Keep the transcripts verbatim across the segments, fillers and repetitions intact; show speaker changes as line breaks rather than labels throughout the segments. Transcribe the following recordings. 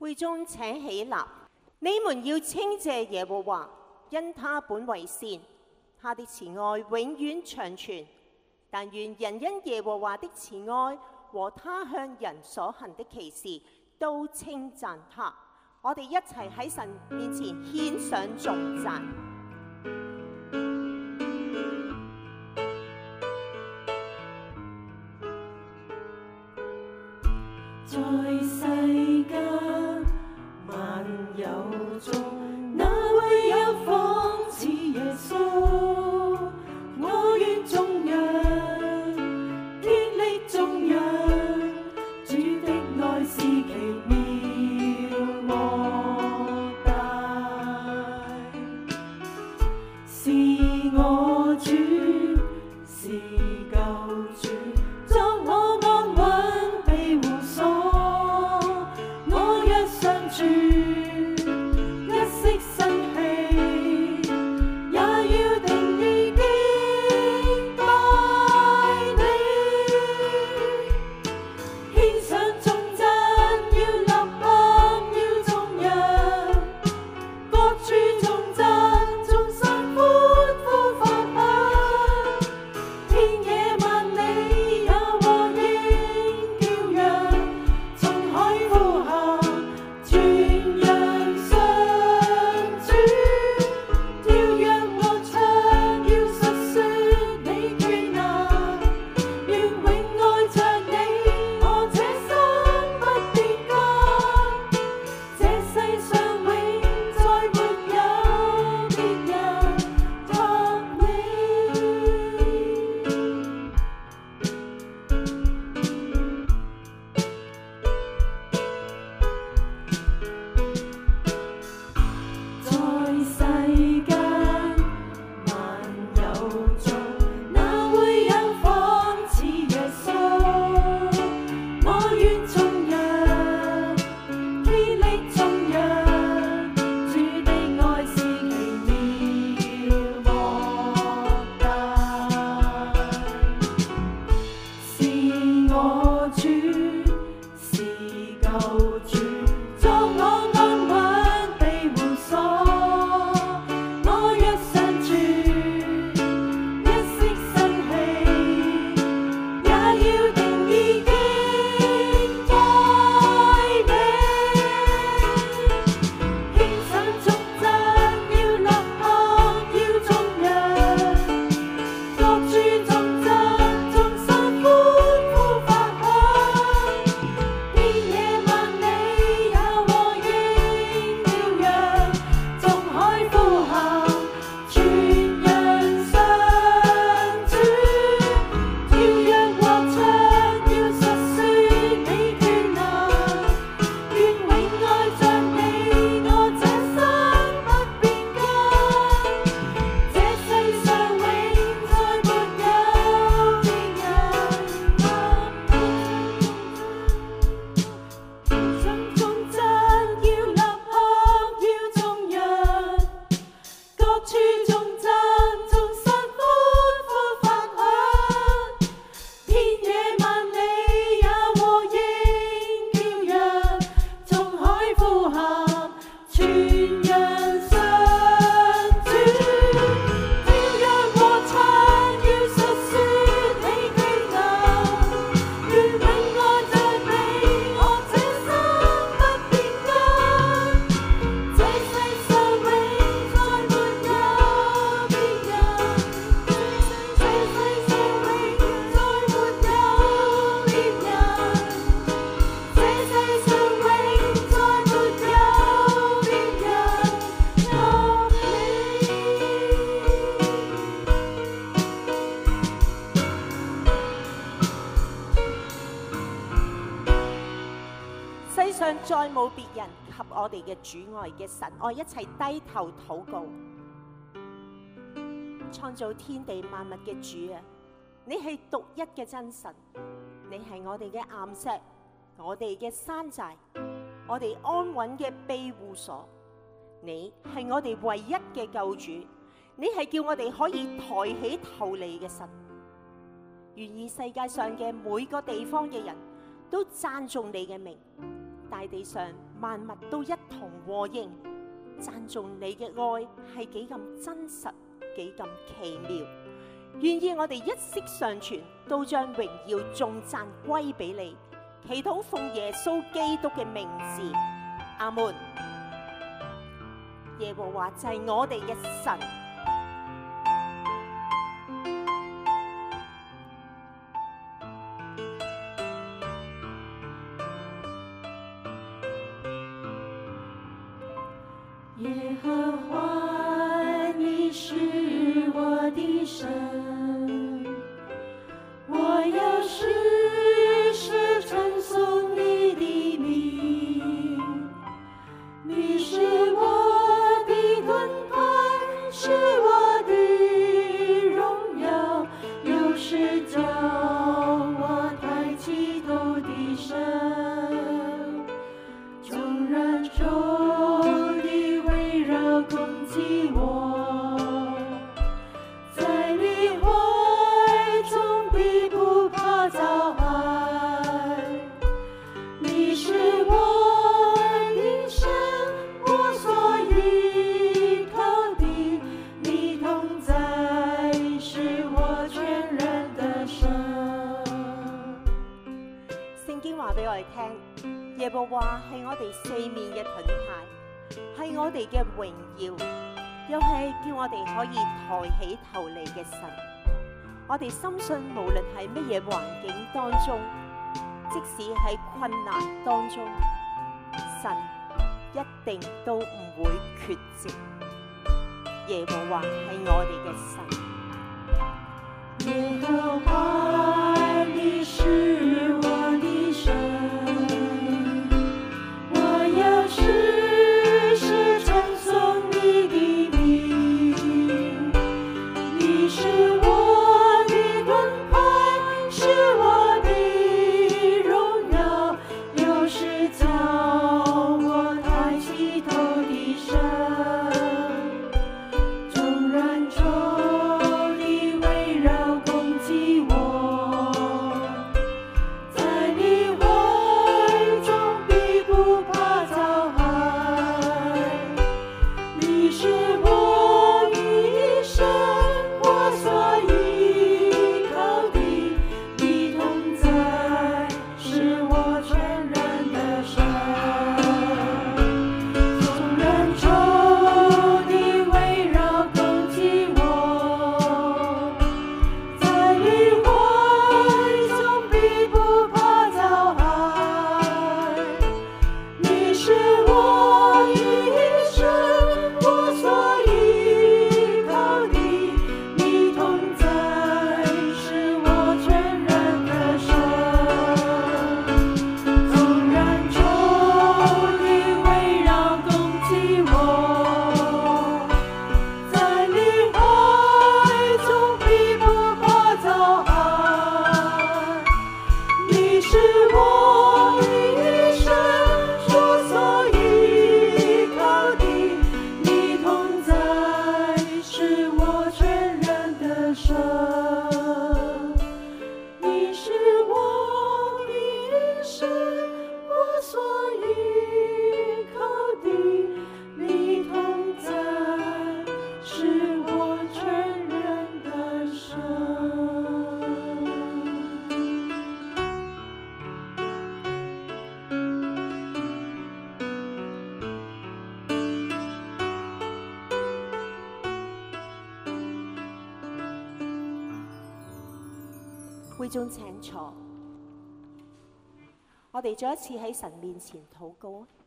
會眾請起立，你們要稱謝耶和華，因他本為善，他的慈愛永遠長存。但願人因耶和華的慈愛和他向人所行的奇事，都稱讚他。我哋一齊喺神面前獻上頌讚。
在世間萬有中，哪位有仿似耶穌？我願頌揚，竭力頌揚，主的愛是奇妙莫大，是我主，是救主，作我安穩庇護所。我若常住一息生氣，也要定意敬拜你，獻上頌讚，要立刻要頌揚，各處頌讚，眾生歡呼發響，天野萬里也和應叫揚，從海呼喊，傳揚上主，跳躍樂唱，要述說你權能，願永愛着你，我這生不變更，這世上永再沒有別人及你。在世間萬有中，哪會有仿似耶穌？我願頌揚，竭力頌揚，主的愛是奇妙莫大，是我主，是救主，作我安穩庇護所。我若常住一息生氣，也要定意敬拜你，獻上頌讚，要立刻要頌揚，各處頌讚，眾生歡呼發響，天野萬里也和應叫揚，從海呼喊，傳揚上主，跳躍樂唱，要述說你權能，願永愛着你，我這生不變更，這世上永再沒有別人及你。上頌讚，要立刻要頌揚，各處頌讚，眾生歡呼發響，天野萬里也和應叫揚，從海呼喊，傳揚上主，跳躍和唱，要述說你權能，願永愛着你，我這生不變更，這世上永再沒有別人，這世上永再沒有別人，這世上永再沒有別人及你。
世上再冇別人及我哋嘅主愛嘅神，我一齊低頭禱告。創造天地萬物嘅主啊，你係獨一嘅真神，你係我哋嘅岩石，我哋嘅山寨，我哋安穩嘅庇護所。你係我哋唯一嘅救主，你係叫我哋可以抬起頭嚟嘅神。願意世界上嘅每個地方嘅人都讚頌你嘅名，大地上萬萬物都一同和應，讚頌你嘅愛係幾咁真實，幾咁奇妙。願意我哋一息尚存，都將榮耀頌讚歸俾你。祈禱奉耶穌基督嘅名字，阿門。耶和華就係我哋嘅神。
耶和華，你是我的神，我要時時稱頌你的名。你是我的盾牌，是我的榮耀，又是叫我抬起頭的神。眾人眾地圍繞攻擊我，在你懷中必不怕遭害。你是我的神，我所依靠的，你同在是我全然的神。
聖經話俾我哋聽，耶和華係我哋四面嘅盾牌，係我哋嘅榮耀，又係叫我哋可以抬起頭嚟嘅神。我哋深信，無論係乜嘢環境當中，即使喺困難當中，神一定都唔會缺席。耶和華係我哋嘅神。
耶和華，你是我的神，我要時時稱頌你的名。你是我的盾牌，是我的榮耀，又是叫我抬起頭的神。眾人眾地圍繞攻擊我，在你懷中必不怕遭害。你是我的神，我所依靠的，你同在是我全然的神。眾人眾地圍繞攻擊我，在你懷中必不怕遭害。你是我的神，我所依靠的，你同在是我全然的神。眾人眾地圍繞攻擊我，在你懷中必不怕遭害。你是我的神，我所依靠的，你同在是我全然的神。你是我的神，我所依靠的，你同在是我全然的神。
會眾請坐，我哋再一次喺神面前禱告啊！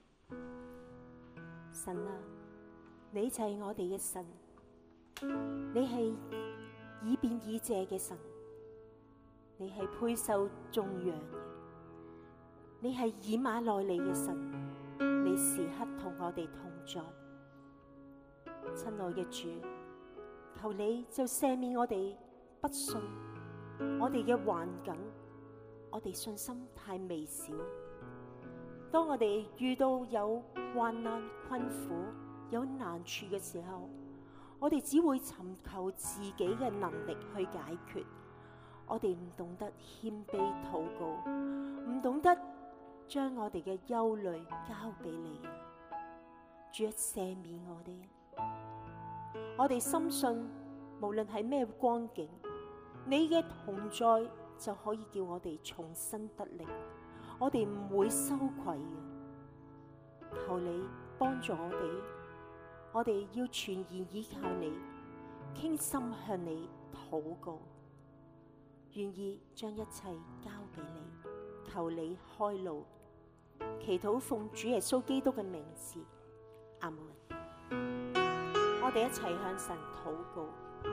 神啊，你就係我哋嘅神，你係以便以謝嘅神，你係配受頌揚嘅，你係以馬內利嘅神，你時刻同我哋同在。親愛嘅主，求你就赦免我哋不信。我哋嘅環境，我哋信心太微小。當我哋遇到有患難、困苦、有難處嘅時候，我哋只會尋求自己嘅能力去解決。我哋唔懂得謙卑禱告，唔懂得將我哋嘅憂慮交俾你，主啊，赦免我哋。我哋深信，無論係咩光景，你嘅同在就可以叫我哋重新得力，我哋唔會羞愧嘅。求你幫助我哋，我哋要全然依靠你，傾心向你禱告，願意將一切交俾你，求你開路。祈禱奉主耶穌基督嘅名字，阿門。我哋一齊向神禱告。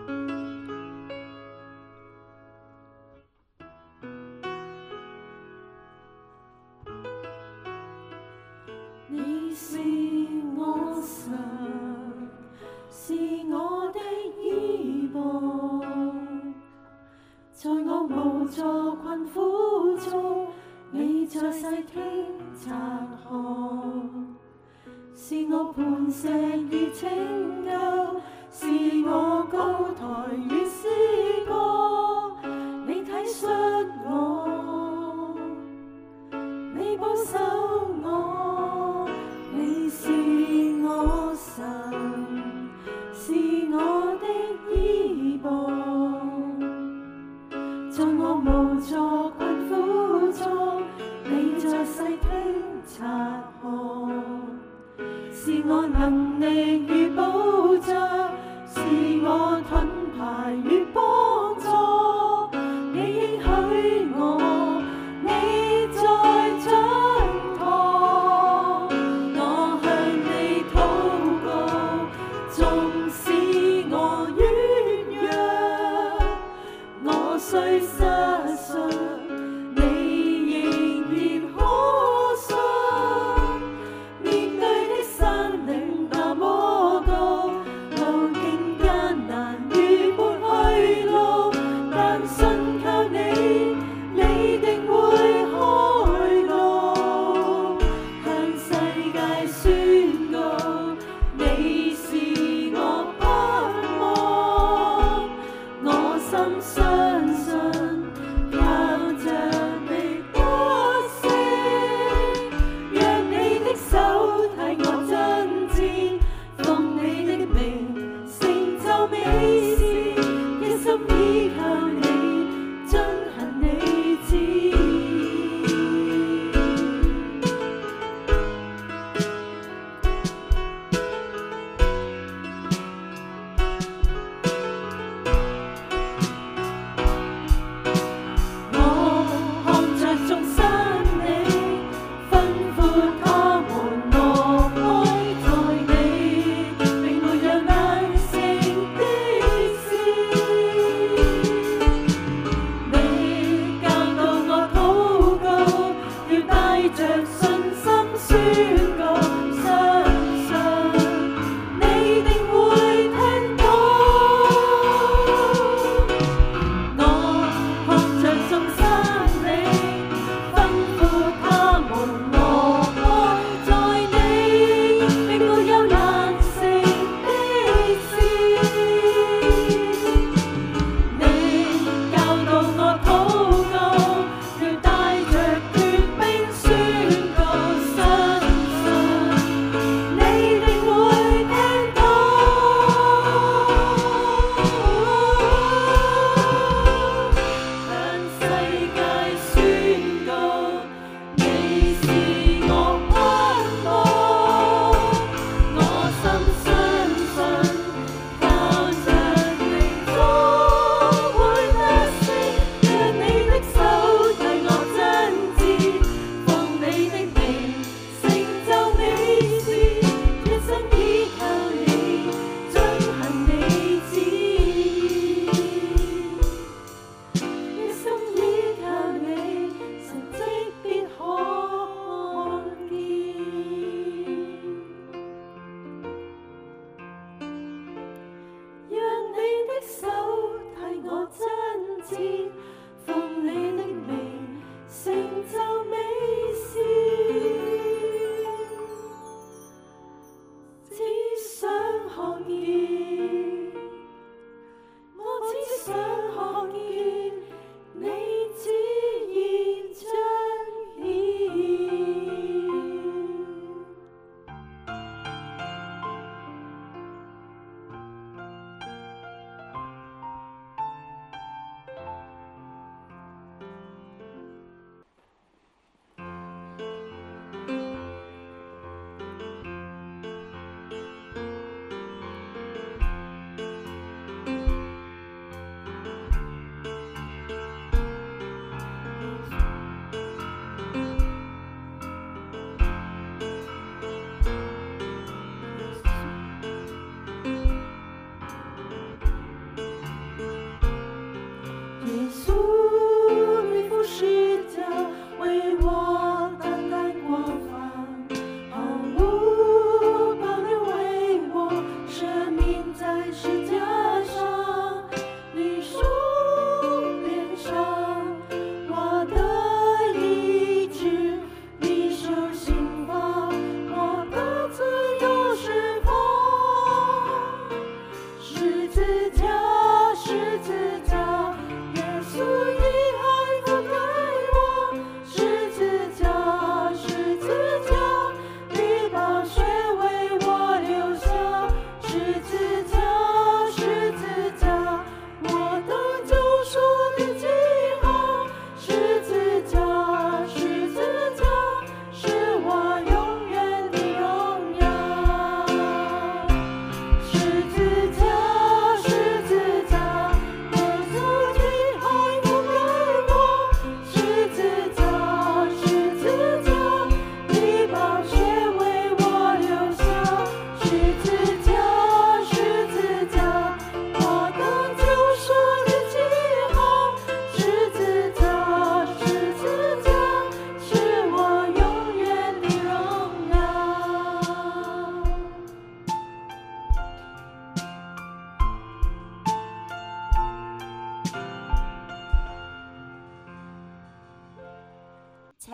你是我神，是我的依傍，在我無助困苦中，你在細聽察看，是我磐石與拯救，是我高台與詩歌，你體恤我，你保守我，你是我神，是我的依傍，在我無助困苦中，你在細聽察看，是我能力與保障，是我盾牌與幫助，你應許我，你在掌舵，我向你禱告，縱使我軟弱，我雖失信，你仍然可信，面對的山嶺那麼高，路徑艱難如沒去路，但信靠你，你定會開路，向世界宣告，你是我盼望，我深相信，靠着你得勝，讓你的手替我爭戰，奉你的名成就美事，一心依靠你，遵行你旨意。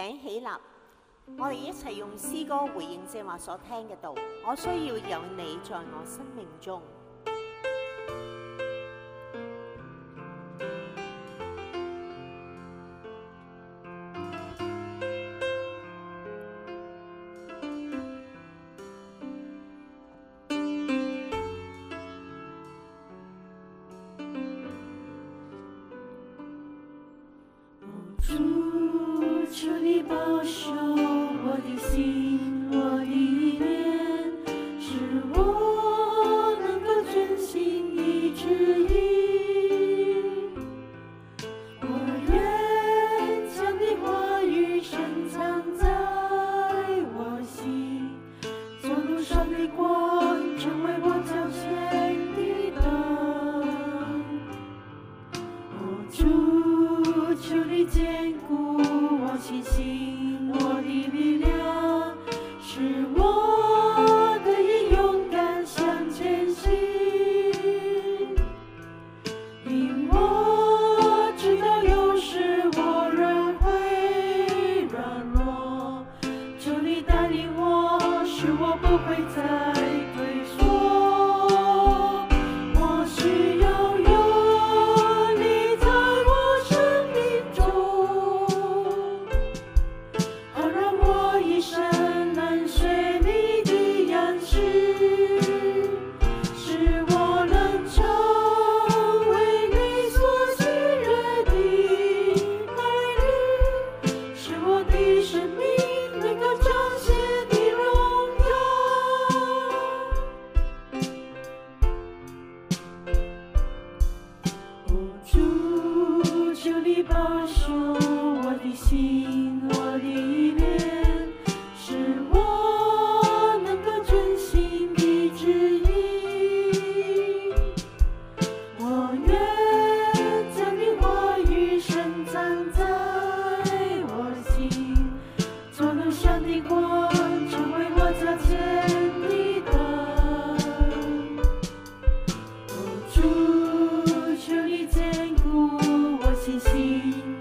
請起立，我哋一齊用詩歌回應正話所聽嘅道。我需要有你在我生命中。
主，求你保守我的心，我的脸，使我能够遵行你旨意。我愿将你话语深藏在我心，做路上的光，成为我脚前的灯。哦，主，求你坚固我信心，我的力量，使我得以勇敢向前行。因我知道有时我仍会软弱，求你带领我，使我不会再退缩。我需要有你在我生命中，好让我一生能随你的样式，使我能成为你所喜悦的儿女，使我的生命能够彰显你荣耀。哦，主，求你保守我的心，我的脸，使我能够遵行你旨意。我愿将你话语深藏在我心，做路上的光，成为我脚前的灯。哦，主，求你坚固我信心，